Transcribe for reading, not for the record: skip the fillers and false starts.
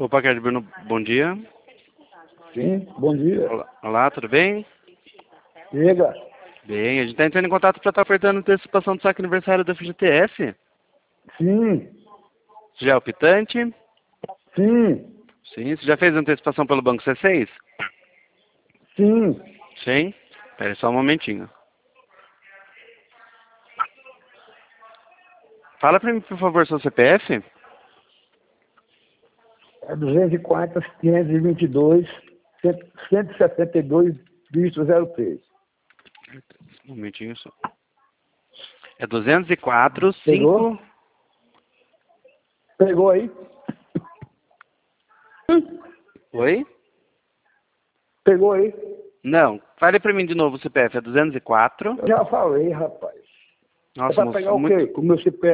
Packard Bruno, bom dia. Sim, bom dia. Olá, tudo bem? Diga. Bem, a gente está entrando em contato para estar ofertando antecipação do saque aniversário da FGTS. Sim, Você já é optante? sim, Sim. Você já fez antecipação pelo Banco C6? sim. Sim. Espera só um momentinho. Fala para mim, por favor, seu CPF. É 204, 522, 172, dígito 03. Um momentinho só. É 204, Pegou? 5... Pegou aí? Oi? Pegou aí? Não. Fale para mim de novo o CPF. É 204. Eu já falei, rapaz. É Nossa, pra moço, pegar o quê? O meu CPF.